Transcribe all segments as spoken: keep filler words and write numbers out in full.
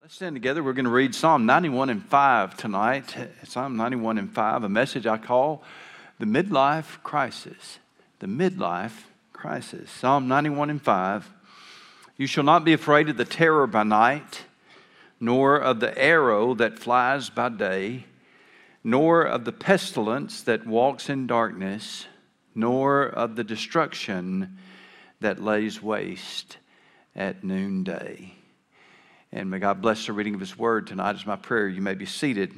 Let's stand together. We're going to read Psalm ninety-one and five tonight. Psalm ninety-one and five, a message I call the midlife crisis. The midlife crisis. Psalm ninety-one and five. You shall not be afraid of the terror by night, nor of the arrow that flies by day, nor of the pestilence that walks in darkness, nor of the destruction that lays waste at noonday. And may God bless the reading of His Word tonight is my prayer. You may be seated.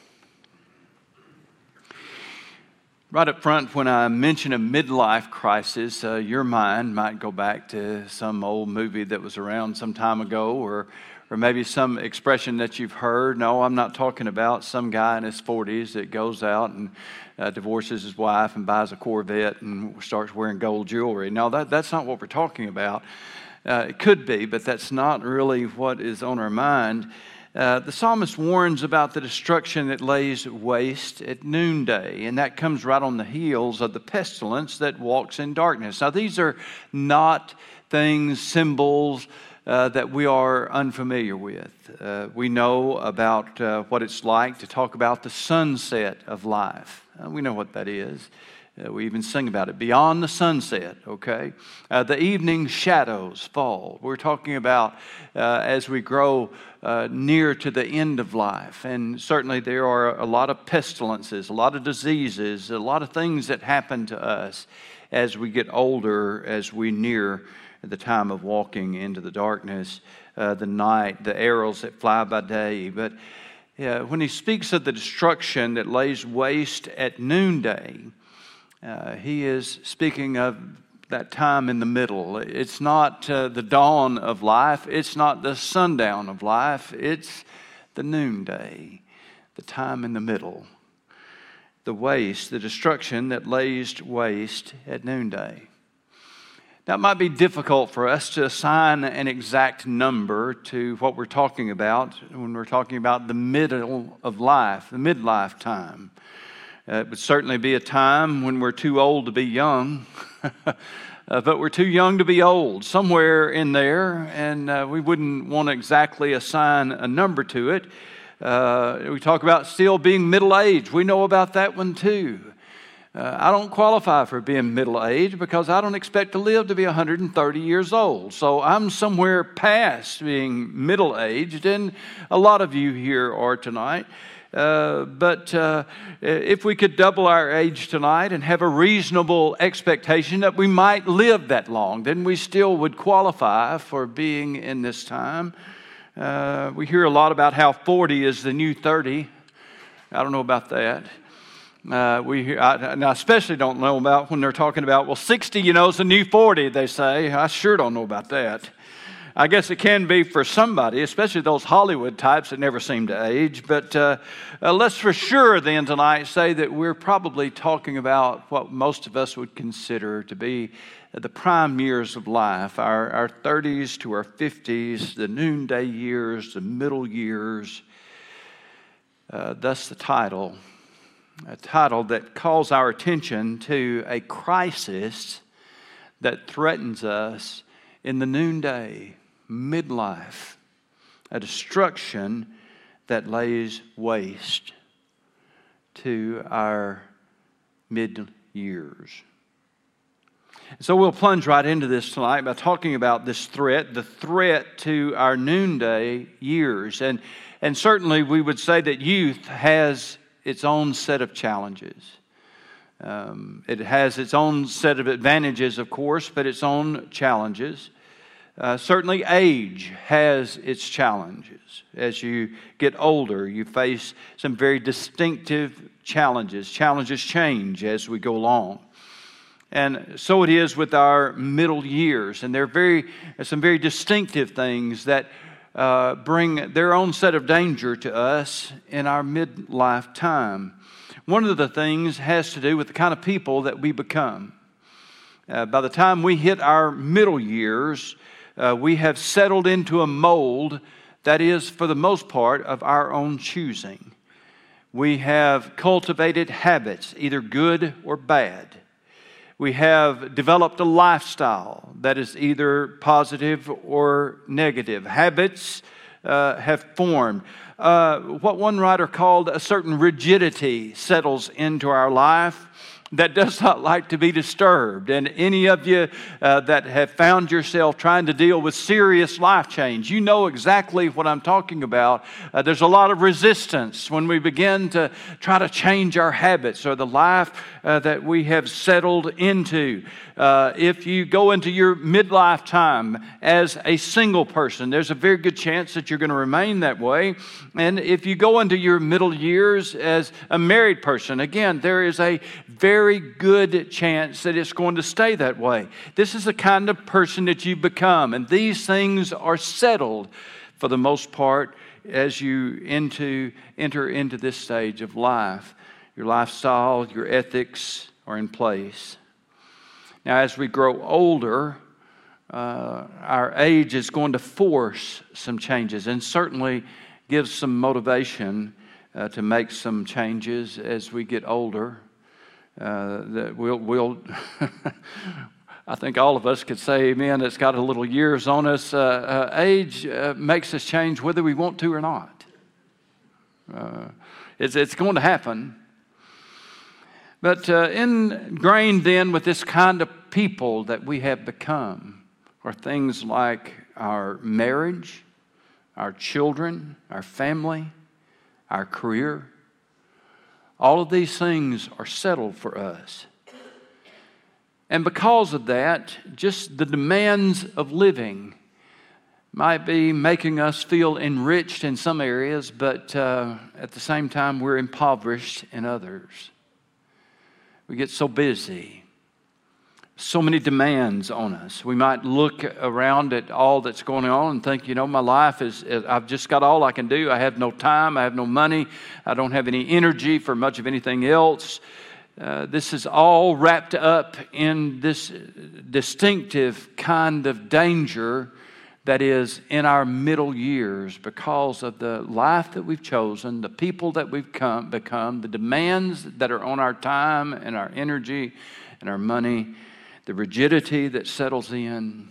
Right up front, when I mention a midlife crisis, uh, your mind might go back to some old movie that was around some time ago, or or maybe some expression that you've heard. No, I'm not talking about some guy in his forties that goes out and uh, divorces his wife and buys a Corvette and starts wearing gold jewelry. No, that, that's not what we're talking about. Uh, it could be, but that's not really what is on our mind. Uh, the psalmist warns about the destruction that lays waste at noonday, and that comes right on the heels of the pestilence that walks in darkness. Now, these are not things, symbols uh, that we are unfamiliar with. Uh, we know about uh, what it's like to talk about the sunset of life. Uh, we know what that is. Uh, we even sing about it. Beyond the sunset, okay? Uh, the evening shadows fall. We're talking about uh, as we grow uh, near to the end of life. And certainly there are a lot of pestilences, a lot of diseases, a lot of things that happen to us as we get older, as we near the time of walking into the darkness, uh, the night, the arrows that fly by day. But uh, when he speaks of the destruction that lays waste at noonday, Uh, he is speaking of that time in the middle. It's not uh, the dawn of life. It's not the sundown of life. It's the noonday, the time in the middle. The waste, the destruction that lays waste at noonday. Now, it might be difficult for us to assign an exact number to what we're talking about when we're talking about the middle of life, the midlife time. Uh, it would certainly be a time when we're too old to be young, uh, but we're too young to be old, somewhere in there, and uh, we wouldn't want to exactly assign a number to it. Uh, we talk about still being middle-aged. We know about that one too. Uh, I don't qualify for being middle-aged because I don't expect to live to be one hundred thirty years old. So I'm somewhere past being middle-aged, and a lot of you here are tonight. Uh, but uh, if we could double our age tonight and have a reasonable expectation that we might live that long, then we still would qualify for being in this time. Uh, we hear a lot about how forty is the new thirty. I don't know about that. Uh, we hear, I, and I especially don't know about when they're talking about, well, sixty, you know, is the new forty, they say. I sure don't know about that. I guess it can be for somebody, especially those Hollywood types that never seem to age. But uh, uh, let's for sure then tonight say that we're probably talking about what most of us would consider to be the prime years of life, our, our thirties to our fifties, the noonday years, the middle years. Uh, thus the title, a title that calls our attention to a crisis that threatens us in the noonday, midlife, a destruction that lays waste to our mid-years. So we'll plunge right into this tonight by talking about this threat, the threat to our noonday years. And, and certainly we would say that youth has its own set of challenges. Um, it has its own set of advantages, of course, but its own challenges. Uh, certainly age has its challenges. As you get older, you face some very distinctive challenges. Challenges change as we go along. And so it is with our middle years. And there are very, some very distinctive things that uh, bring their own set of danger to us in our midlife time. One of the things has to do with the kind of people that we become. Uh, by the time we hit our middle years, uh, we have settled into a mold that is, for the most part, of our own choosing. We have cultivated habits, either good or bad. We have developed a lifestyle that is either positive or negative. Habits uh, have formed. Uh, what one writer called a certain rigidity settles into our life that does not like to be disturbed. And any of you uh, that have found yourself trying to deal with serious life change, you know exactly what I'm talking about. Uh, there's a lot of resistance when we begin to try to change our habits or the life uh, that we have settled into. Uh, if you go into your midlife time as a single person, there's a very good chance that you're going to remain that way. And if you go into your middle years as a married person, again, there is a very good chance that it's going to stay that way. This is the kind of person that you become, and these things are settled for the most part as you into, enter into this stage of life. Your lifestyle, your ethics are in place. Now, as we grow older, uh, our age is going to force some changes and certainly gives some motivation uh, to make some changes as we get older. Uh, that we'll, we'll I think all of us could say amen. It's got a little years on us. Uh, uh, age uh, makes us change whether we want to or not. Uh, it's, it's going to happen. But uh, ingrained then with this kind of people that we have become are things like our marriage, our children, our family, our career. All of these things are settled for us. And because of that, just the demands of living might be making us feel enriched in some areas, but uh, at the same time, we're impoverished in others. We get so busy, so many demands on us. We might look around at all that's going on and think, you know, my life is, I've just got all I can do. I have no time. I have no money. I don't have any energy for much of anything else. Uh, this is all wrapped up in this distinctive kind of danger that is in our middle years because of the life that we've chosen, the people that we've come, become, the demands that are on our time and our energy and our money, the rigidity that settles in.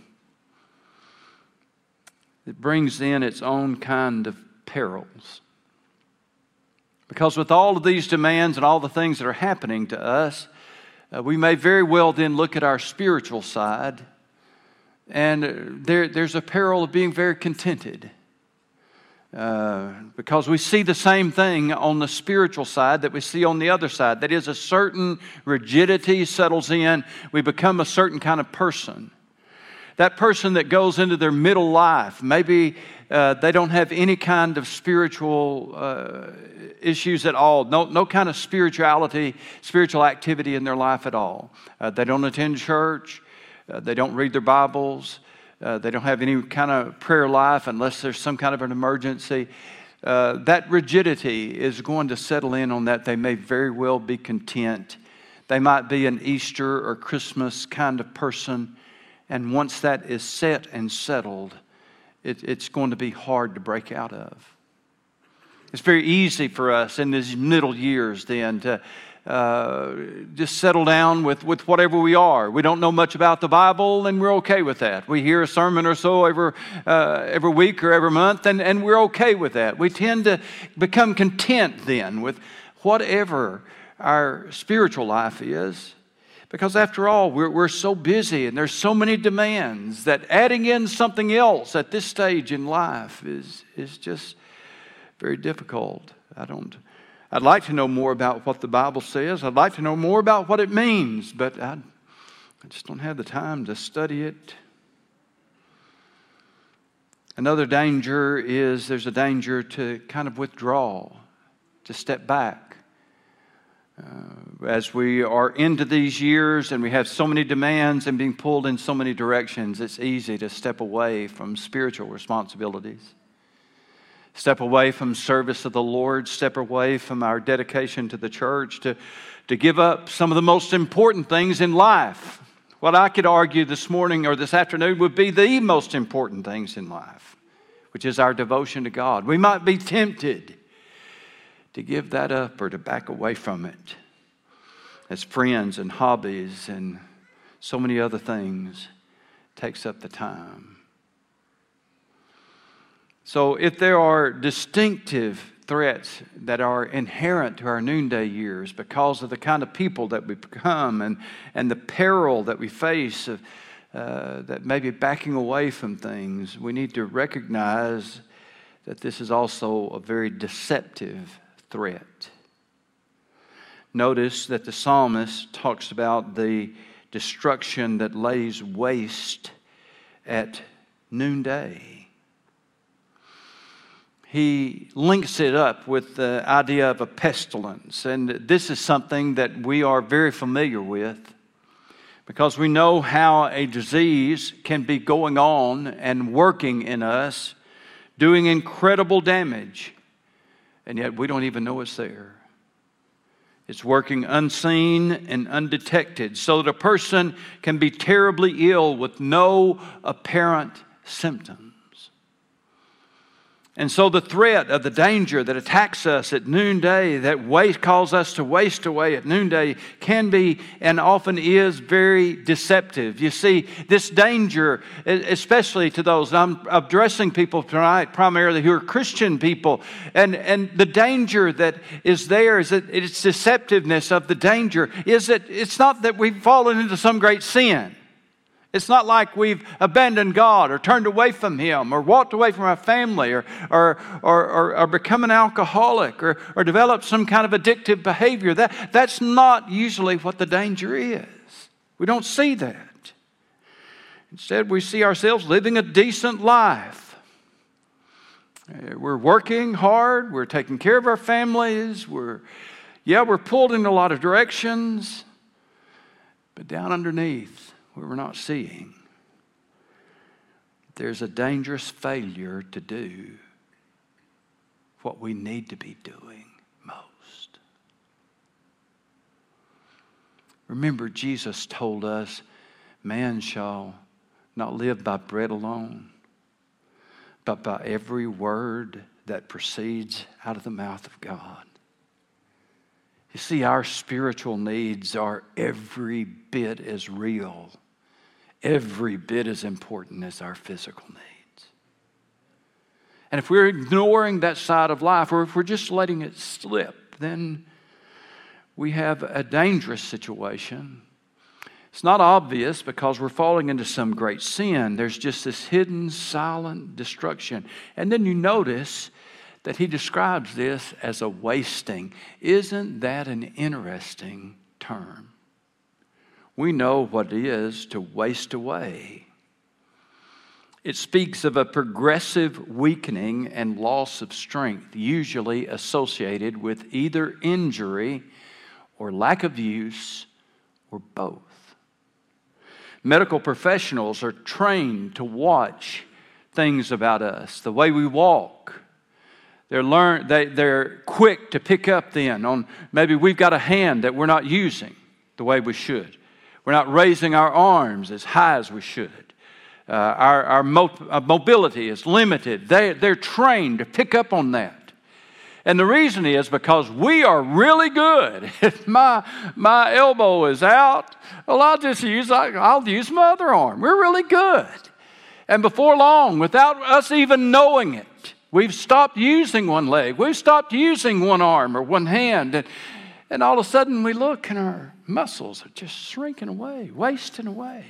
It brings in its own kind of perils. Because with all of these demands and all the things that are happening to us, uh, we may very well then look at our spiritual side. And there, there's a peril of being very contented uh, because we see the same thing on the spiritual side that we see on the other side. That is, a certain rigidity settles in. We become a certain kind of person. That person that goes into their middle life, maybe uh, they don't have any kind of spiritual uh, issues at all. No, no kind of spirituality, spiritual activity in their life at all. Uh, they don't attend church. Uh, they don't read their Bibles. Uh, they don't have any kind of prayer life unless there's some kind of an emergency. Uh, that rigidity is going to settle in on that. They may very well be content. They might be an Easter or Christmas kind of person. And once that is set and settled, it, it's going to be hard to break out of. It's very easy for us in these middle years then to Uh, just settle down with, with whatever we are. We don't know much about the Bible, and we're okay with that. We hear a sermon or so every, uh, every week or every month, and, and we're okay with that. We tend to become content then with whatever our spiritual life is, because after all, we're, we're so busy, and there's so many demands that adding in something else at this stage in life is, is just very difficult. I don't... I'd like to know more about what the Bible says. I'd like to know more about what it means, but I, I just don't have the time to study it. Another danger is there's a danger to kind of withdraw, to step back. Uh, as we are into these years and we have so many demands and being pulled in so many directions, it's easy to step away from spiritual responsibilities. Step away from service of the Lord, step away from our dedication to the church, to, to give up some of the most important things in life. What I could argue this morning or this afternoon would be the most important things in life, which is our devotion to God. We might be tempted to give that up or to back away from it as friends and hobbies and so many other things takes up the time. So if there are distinctive threats that are inherent to our noonday years because of the kind of people that we become and, and the peril that we face of, uh, that may be backing away from things, we need to recognize that this is also a very deceptive threat. Notice that the psalmist talks about the destruction that lays waste at noonday. He links it up with the idea of a pestilence. And this is something that we are very familiar with because we know how a disease can be going on and working in us, doing incredible damage, and yet we don't even know it's there. It's working unseen and undetected so that a person can be terribly ill with no apparent symptoms. And so the threat of the danger that attacks us at noonday, that waste, calls us to waste away at noonday, can be and often is very deceptive. You see, this danger, especially to those, I'm addressing people tonight primarily who are Christian people, and, and the danger that is there is that it's deceptiveness of the danger is that it's not that we've fallen into some great sin. It's not like we've abandoned God or turned away from Him or walked away from our family or, or, or, or, or become an alcoholic or, or developed some kind of addictive behavior. That, that's not usually what the danger is. We don't see that. Instead, we see ourselves living a decent life. We're working hard. We're taking care of our families. We're, yeah, we're pulled in a lot of directions. But down underneath, we we're not seeing, there's a dangerous failure to do what we need to be doing most. Remember, Jesus told us, man shall not live by bread alone, but by every word that proceeds out of the mouth of God. You see, our spiritual needs are every bit as real, every bit as important as our physical needs. And if we're ignoring that side of life, or if we're just letting it slip, then we have a dangerous situation. It's not obvious because we're falling into some great sin. There's just this hidden, silent destruction. And then you notice that he describes this as a wasting. Isn't that an interesting term? We know what it is to waste away. It speaks of a progressive weakening and loss of strength, usually associated with either injury or lack of use or both. Medical professionals are trained to watch things about us, the way we walk. They're, learn, they, they're quick to pick up then on maybe we've got a hand that we're not using the way we should. We're not raising our arms as high as we should. Uh, our our, mo- our mobility is limited. They, they're trained to pick up on that. And the reason is because we are really good. If my, my elbow is out, well, I'll just use, I'll use my other arm. We're really good. And before long, without us even knowing it, we've stopped using one leg. We've stopped using one arm or one hand. And, and all of a sudden we look and our muscles are just shrinking away, wasting away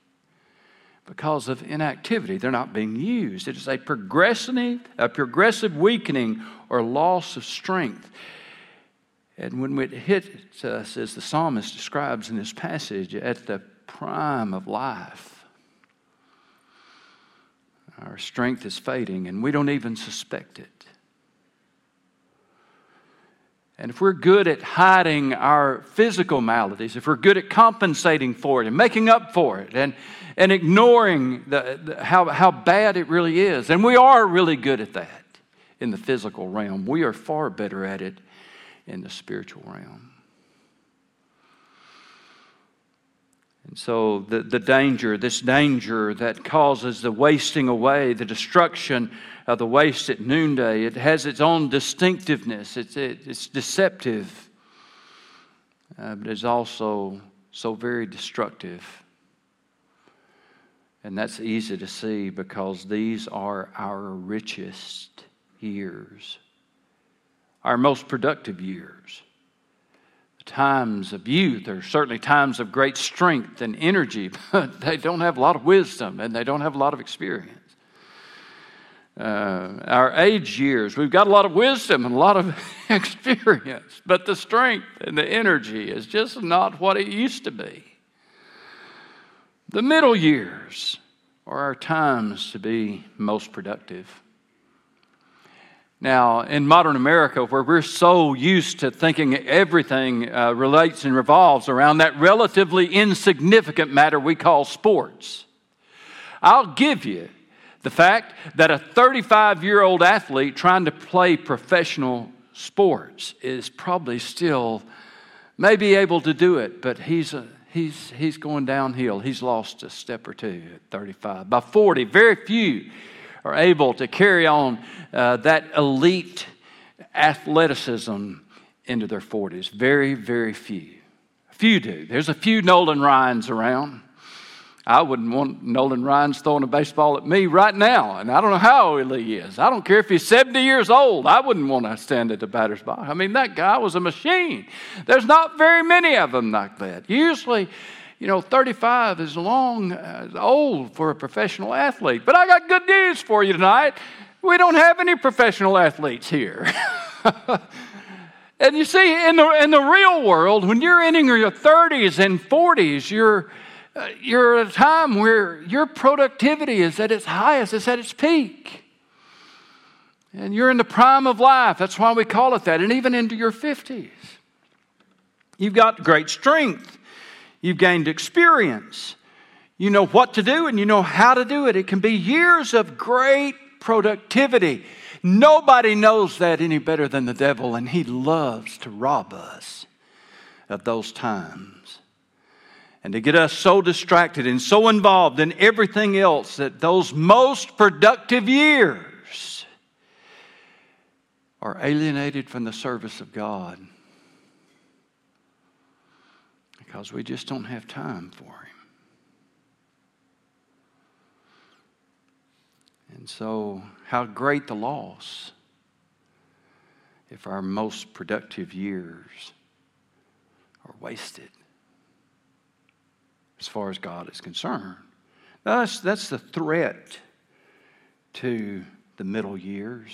because of inactivity. They're not being used. It is a progressive, a progressive weakening or loss of strength. And when it hits us, as the psalmist describes in this passage, at the prime of life, our strength is fading, and we don't even suspect it. And if we're good at hiding our physical maladies, if we're good at compensating for it and making up for it and, and ignoring the, the, how, how bad it really is, and we are really good at that in the physical realm, we are far better at it in the spiritual realm. And so the, the danger, this danger that causes the wasting away, the destruction of the waste at noonday, it has its own distinctiveness. It's, it, it's deceptive, uh, but it's also so very destructive. And that's easy to see because these are our richest years, our most productive years. The times of youth are certainly times of great strength and energy, but they don't have a lot of wisdom and they don't have a lot of experience. Uh, our age years, we've got a lot of wisdom and a lot of experience, but the strength and the energy is just not what it used to be. The middle years are our times to be most productive. Now, in modern America, where we're so used to thinking everything uh, relates and revolves around that relatively insignificant matter we call sports, I'll give you the fact that a thirty-five-year-old athlete trying to play professional sports is probably still maybe able to do it, but he's a, he's he's going downhill. He's lost a step or two at thirty-five. By forty, very few are able to carry on uh, that elite athleticism into their forties. Very, very few. A few do. There's a few Nolan Ryans around. I wouldn't want Nolan Ryan's throwing a baseball at me right now, and I don't know how old he is. I don't care if he's seventy years old. I wouldn't want to stand at the batter's box. I mean, that guy was a machine. There's not very many of them like that. Usually, you know, thirty-five is long, uh, old for a professional athlete. But I got good news for you tonight. We don't have any professional athletes here. And you see, in the in the real world, when you're entering your thirties and forties, you're uh, you're at a time where your productivity is at its highest, it's at its peak. And you're in the prime of life. That's why we call it that. And even into your fifties. You've got great strength. You've gained experience. You know what to do and you know how to do it. It can be years of great productivity. Nobody knows that any better than the devil, and he loves to rob us of those times and to get us so distracted and so involved in everything else that those most productive years are alienated from the service of God because we just don't have time for Him. And so, how great the loss if our most productive years are wasted as far as God is concerned. Now, that's, that's the threat to the middle years.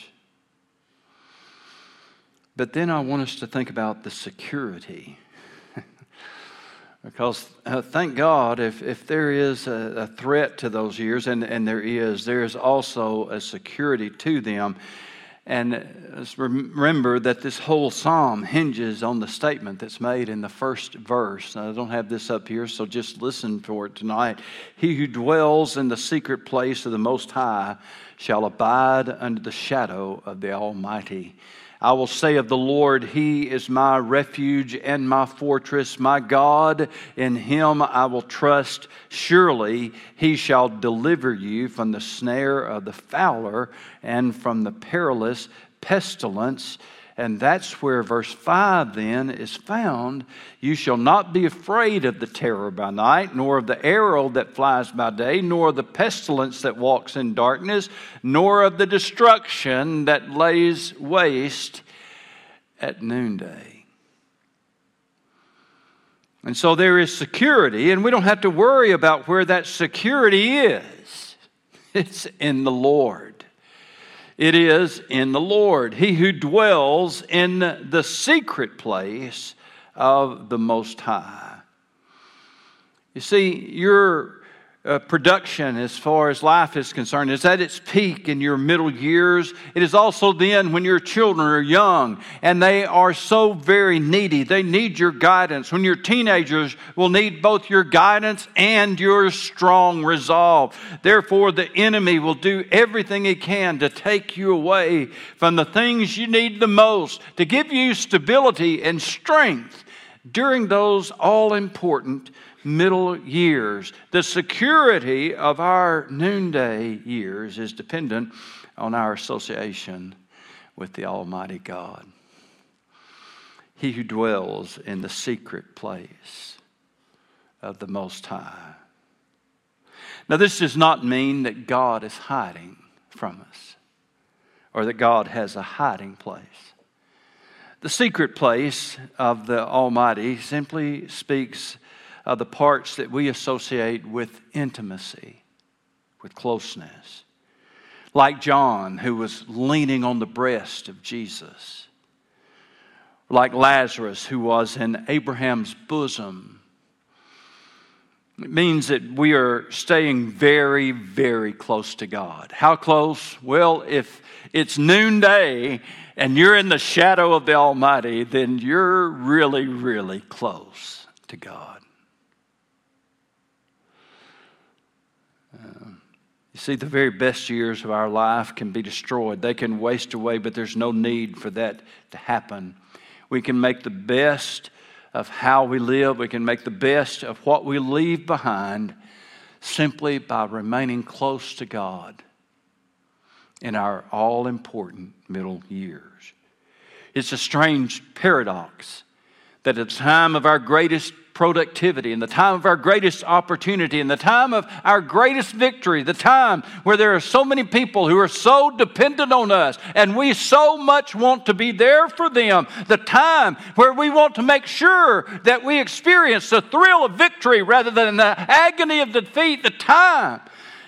But then I want us to think about the security. Because uh, thank God, if, if there is a, a threat to those years, and, and there is, there is also a security to them. And let's remember that this whole psalm hinges on the statement that's made in the first verse. Now, I don't have this up here, so just listen for it tonight. He who dwells in the secret place of the Most High shall abide under the shadow of the Almighty. I will say of the Lord, He is my refuge and my fortress, my God, in Him I will trust. Surely He shall deliver you from the snare of the fowler and from the perilous pestilence. And that's where verse five then is found. You shall not be afraid of the terror by night, nor of the arrow that flies by day, nor of the pestilence that walks in darkness, nor of the destruction that lays waste at noonday. And so there is security, and we don't have to worry about where that security is. It's in the Lord. It is in the Lord. He who dwells in the secret place of the Most High. You see, your uh, production as far as life is concerned is at its peak in your middle years. It is also then when your children are young and they are so very needy. They need your guidance. When your teenagers will need both your guidance and your strong resolve. Therefore, the enemy will do everything he can to take you away from the things you need the most, to give you stability and strength during those all-important middle years. The security of our noonday years is dependent on our association with the Almighty God. He who dwells in the secret place of the Most High. Now, this does not mean that God is hiding from us or that God has a hiding place. The secret place of the Almighty simply speaks of the parts that we associate with intimacy, with closeness. Like John, who was leaning on the breast of Jesus. Like Lazarus, who was in Abraham's bosom. It means that we are staying very, very close to God. How close? Well, if it's noonday and you're in the shadow of the Almighty, then you're really, really close to God. Uh, you see, the very best years of our life can be destroyed. They can waste away, but there's no need for that to happen. We can make the best of how we live. We can make the best of what we leave behind simply by remaining close to God in our all-important middle years. It's a strange paradox that at the time of our greatest productivity, in the time of our greatest opportunity, in the time of our greatest victory, the time where there are so many people who are so dependent on us and we so much want to be there for them, the time where we want to make sure that we experience the thrill of victory rather than the agony of defeat, the time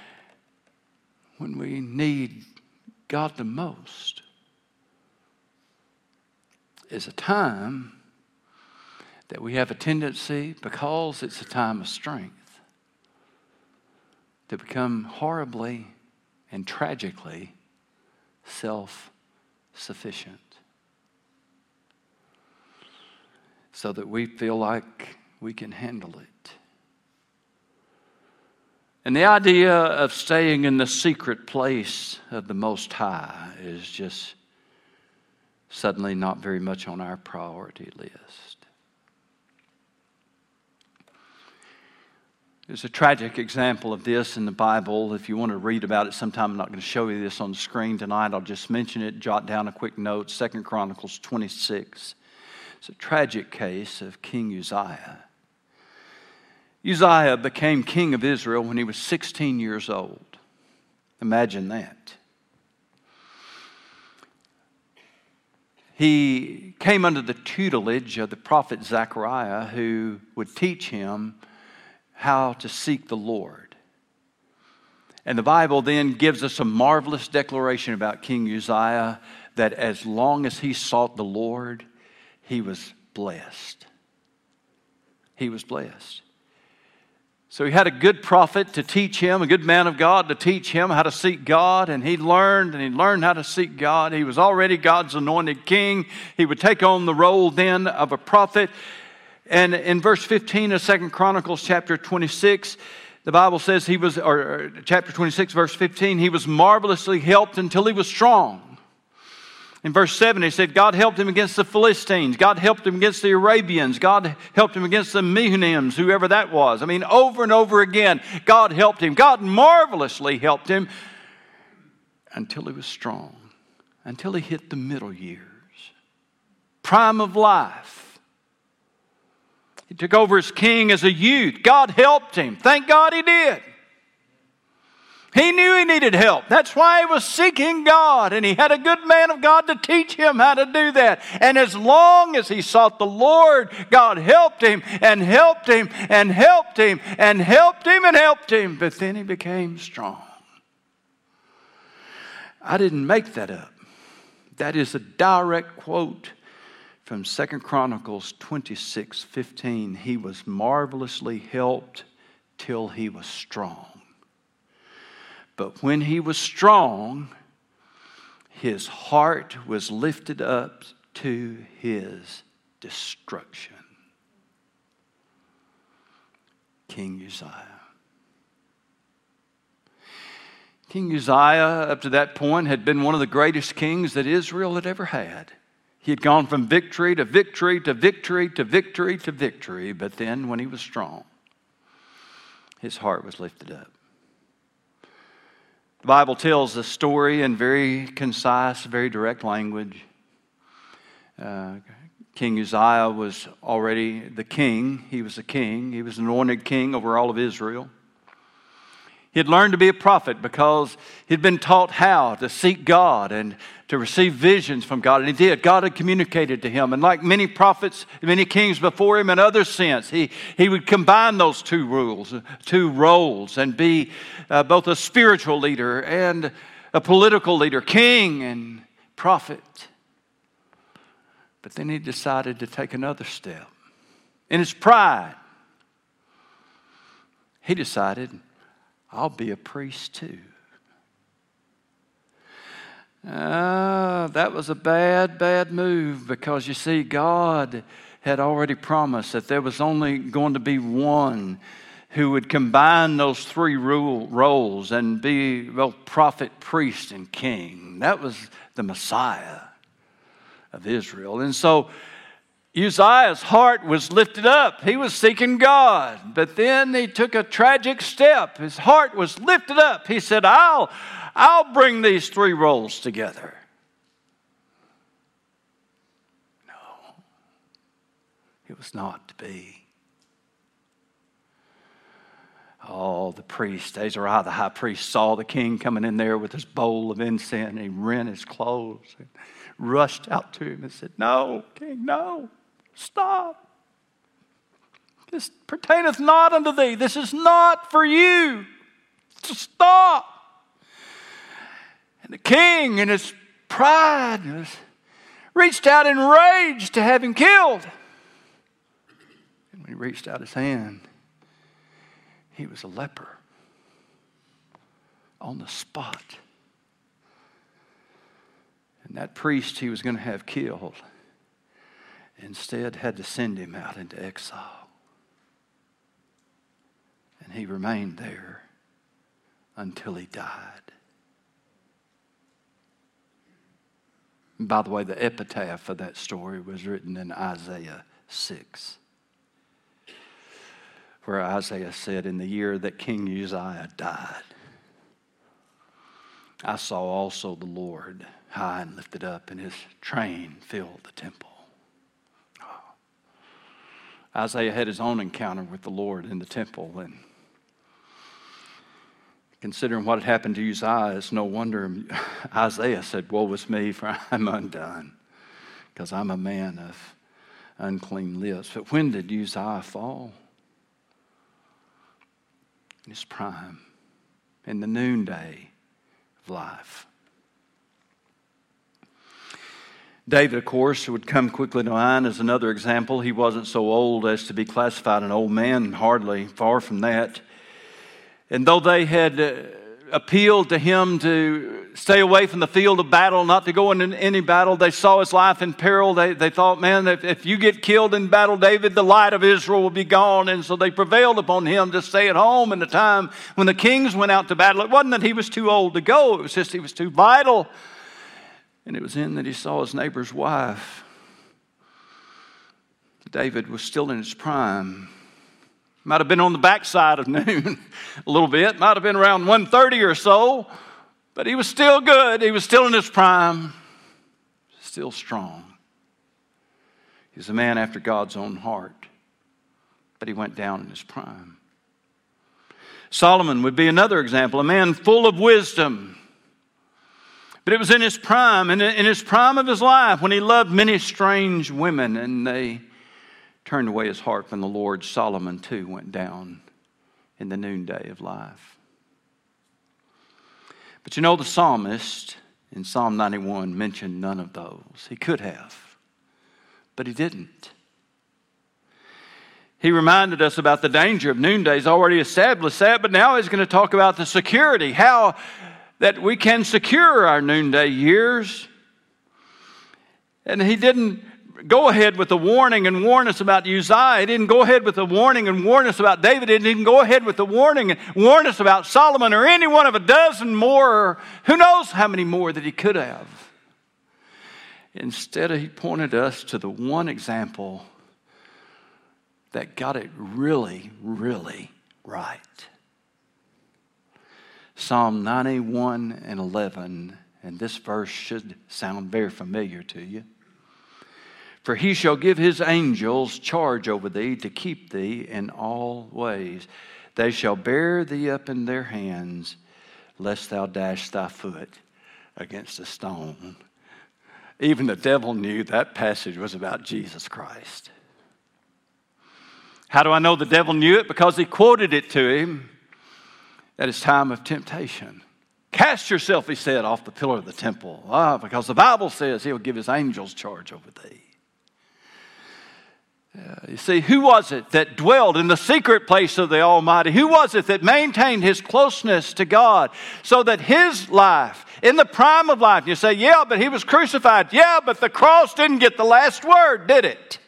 when we need God the most is a time that we have a tendency, because it's a time of strength, to become horribly and tragically self-sufficient. So that we feel like we can handle it. And the idea of staying in the secret place of the Most High is just suddenly not very much on our priority list. There's a tragic example of this in the Bible. If you want to read about it sometime, I'm not going to show you this on the screen tonight. I'll just mention it, jot down a quick note. Second Chronicles twenty-six. It's a tragic case of King Uzziah. Uzziah became king of Israel when he was sixteen years old. Imagine that. He came under the tutelage of the prophet Zechariah, who would teach him how to seek the Lord. And the Bible then gives us a marvelous declaration about King Uzziah, that as long as he sought the Lord, he was blessed. He was blessed. So he had a good prophet to teach him, a good man of God to teach him how to seek God, and he learned, and he learned how to seek God. He was already God's anointed king. He would take on the role then of a prophet. And in verse fifteen of Second Chronicles chapter twenty-six, the Bible says he was, or chapter twenty-six, verse fifteen, he was marvelously helped until he was strong. In verse seven, he said, God helped him against the Philistines. God helped him against the Arabians. God helped him against the Mehunims, whoever that was. I mean, over and over again, God helped him. God marvelously helped him until he was strong, until he hit the middle years, prime of life. He took over as king as a youth. God helped him. Thank God he did. He knew he needed help. That's why he was seeking God. And he had a good man of God to teach him how to do that. And as long as he sought the Lord, God helped him and helped him and helped him and helped him and helped him. But then he became strong. I didn't make that up. That is a direct quote from Second Chronicles twenty-six fifteen. He was marvelously helped till he was strong. But when he was strong, his heart was lifted up to his destruction. King Uzziah. King Uzziah, up to that point, had been one of the greatest kings that Israel had ever had. He had gone from victory to victory to victory to victory to victory. But then when he was strong, his heart was lifted up. The Bible tells the story in very concise, very direct language. Uh, king Uzziah was already the king. He was a king. He was an anointed king over all of Israel. He had learned to be a prophet because he'd been taught how to seek God and to receive visions from God. And he did. God had communicated to him. And like many prophets, many kings before him and others since, he, he would combine those two rules, two roles, and be uh, both a spiritual leader and a political leader, king and prophet. But then he decided to take another step. In his pride, he decided, I'll be a priest too. Uh, that was a bad, bad move, because you see, God had already promised that there was only going to be one who would combine those three rule, roles and be both prophet, priest, and king. That was the Messiah of Israel. And so Uzziah's heart was lifted up. He was seeking God. But then he took a tragic step. His heart was lifted up. He said, I'll, I'll bring these three roles together. No, it was not to be. Oh, the priest, Azariah, the high priest, saw the king coming in there with his bowl of incense, and he rent his clothes and rushed out to him and said, no, king, no. Stop. This pertaineth not unto thee. This is not for you. Stop. And the king, in his pride, was, reached out in rage to have him killed. And when he reached out his hand, he was a leper on the spot. And that priest he was going to have killed instead had to send him out into exile. And he remained there until he died. And by the way, the epitaph for that story was written in Isaiah six, where Isaiah said, in the year that King Uzziah died, I saw also the Lord high and lifted up, and his train filled the temple. Isaiah had his own encounter with the Lord in the temple, and considering what had happened to Uzziah, it's no wonder Isaiah said, woe is me, for I'm undone, because I'm a man of unclean lips. But when did Uzziah fall? In his prime, in the noonday of life. David, of course, would come quickly to mind as another example. He wasn't so old as to be classified an old man, hardly, far from that. And though they had uh, appealed to him to stay away from the field of battle, not to go into any battle, they saw his life in peril. They, they thought, man, if, if you get killed in battle, David, the light of Israel will be gone. And so they prevailed upon him to stay at home in the time when the kings went out to battle. It wasn't that he was too old to go. It was just he was too vital. And it was then that he saw his neighbor's wife. David was still in his prime. Might have been on the backside of noon a little bit. Might have been around one thirty or so. But he was still good. He was still in his prime. Still strong. He was a man after God's own heart. But he went down in his prime. Solomon would be another example. A man full of wisdom. But it was in his prime, in his prime of his life, when he loved many strange women, and they turned away his heart from the Lord. Solomon too went down in the noonday of life. But you know, the psalmist in Psalm ninety-one mentioned none of those. He could have, but he didn't. He reminded us about the danger of noondays, already established that, but now he's going to talk about the security, how that we can secure our noonday years. And he didn't go ahead with the warning and warn us about Uzziah. He didn't go ahead with the warning and warn us about David. He didn't go ahead with the warning and warn us about Solomon or any one of a dozen more, or who knows how many more that he could have. Instead, he pointed us to the one example that got it really, really right. Psalm ninety-one and eleven, and this verse should sound very familiar to you. For he shall give his angels charge over thee to keep thee in all ways. They shall bear thee up in their hands, lest thou dash thy foot against a stone. Even the devil knew that passage was about Jesus Christ. How do I know the devil knew it? Because he quoted it to him at his time of temptation. Cast yourself, he said, off the pillar of the temple. Ah, because the Bible says he'll give his angels charge over thee. Uh, you see, who was it that dwelled in the secret place of the Almighty? Who was it that maintained his closeness to God so that his life, in the prime of life, you say, yeah, but he was crucified. Yeah, but the cross didn't get the last word, did it?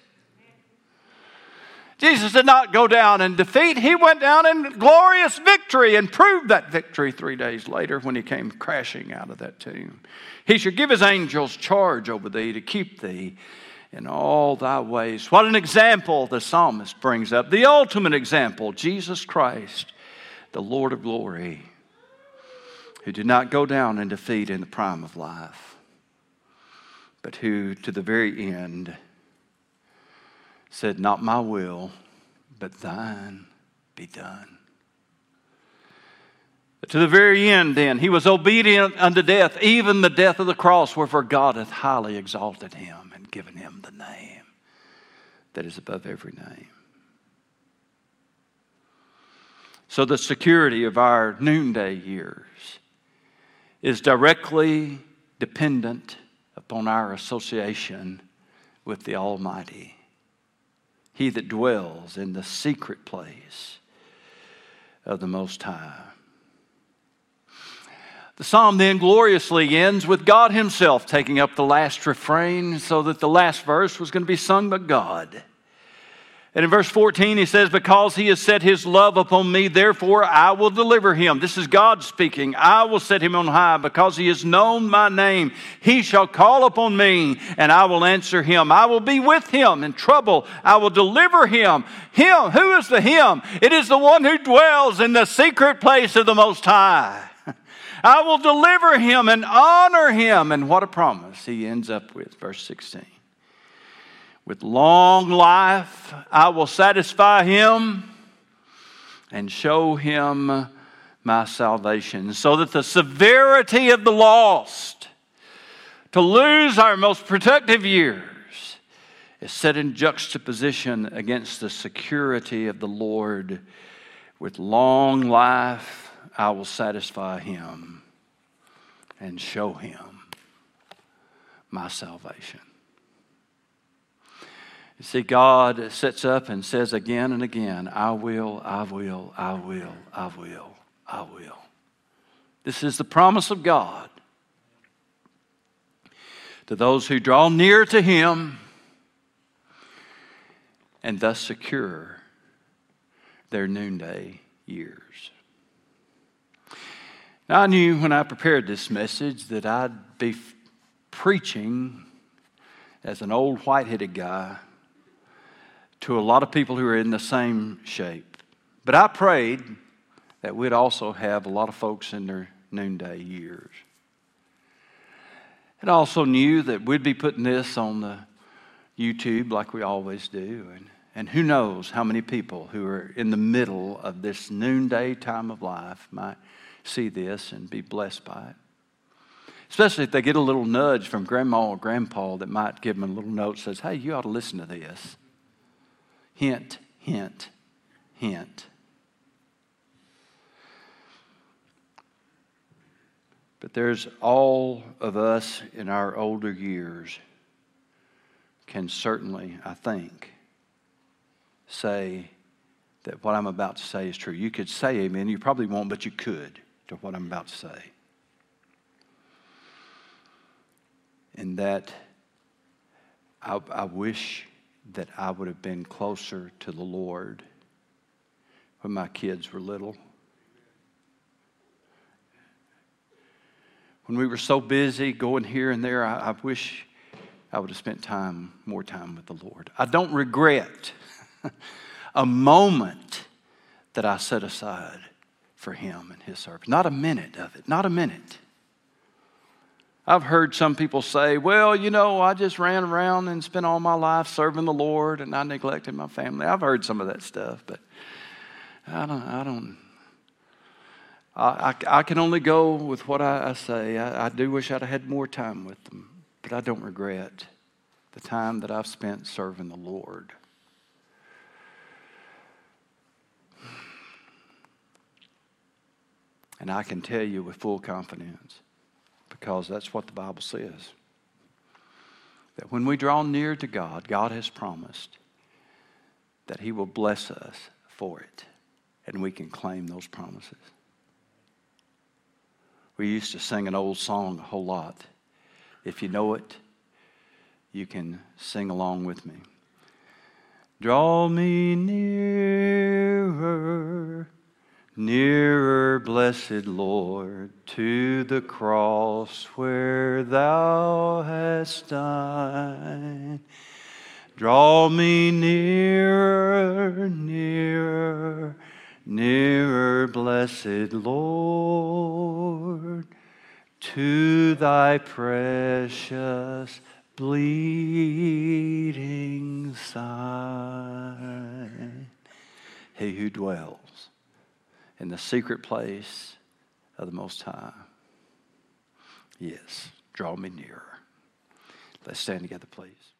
Jesus did not go down in defeat. He went down in glorious victory and proved that victory three days later when he came crashing out of that tomb. He shall give his angels charge over thee to keep thee in all thy ways. What an example the psalmist brings up. The ultimate example, Jesus Christ, the Lord of glory, who did not go down in defeat in the prime of life, but who to the very end said, not my will, but thine be done. But to the very end then, he was obedient unto death, even the death of the cross, wherefore God hath highly exalted him and given him the name that is above every name. So the security of our noonday years is directly dependent upon our association with the Almighty. He that dwells in the secret place of the Most High. The psalm then gloriously ends with God himself taking up the last refrain, so that the last verse was going to be sung by God. And in verse fourteen he says, because he has set his love upon me, therefore I will deliver him. This is God speaking. I will set him on high because he has known my name. He shall call upon me and I will answer him. I will be with him in trouble. I will deliver him. Him, who is the him? It is the one who dwells in the secret place of the Most High. I will deliver him and honor him. And what a promise he ends up with, verse sixteen. With long life I will satisfy him and show him my salvation. So that the severity of the lost, to lose our most productive years, is set in juxtaposition against the security of the Lord. With long life I will satisfy him and show him my salvation. You see, God sits up and says again and again, I will, I will, I will, I will, I will. This is the promise of God to those who draw near to him and thus secure their noonday years. Now, I knew when I prepared this message that I'd be preaching as an old white-headed guy to a lot of people who are in the same shape. But I prayed that we'd also have a lot of folks in their noonday years. And I also knew that we'd be putting this on the YouTube like we always do. And, and who knows how many people who are in the middle of this noonday time of life might see this and be blessed by it. Especially if they get a little nudge from grandma or grandpa that might give them a little note that says, hey, you ought to listen to this. Hint, hint, hint. But there's all of us in our older years can certainly, I think, say that what I'm about to say is true. You could say amen. You probably won't, but you could to what I'm about to say. And that I, I wish that I would have been closer to the Lord when my kids were little. When we were so busy going here and there, I, I wish I would have spent time, more time with the Lord. I don't regret a moment that I set aside for him and his service. Not a minute of it, not a minute. I've heard some people say, well, you know, I just ran around and spent all my life serving the Lord and I neglected my family. I've heard some of that stuff, but I don't, I don't, I, I, I can only go with what I, I say. I, I do wish I'd have had more time with them, but I don't regret the time that I've spent serving the Lord. And I can tell you with full confidence, because that's what the Bible says, that when we draw near to God, God has promised that He will bless us for it, and we can claim those promises. We used to sing an old song a whole lot. If you know it, you can sing along with me. Draw me nearer, nearer, blessed Lord, to the cross where Thou hast died. Draw me nearer, nearer, nearer, blessed Lord, to Thy precious bleeding side. He who dwells in the secret place of the Most High. Yes, draw me nearer. Let's stand together, please.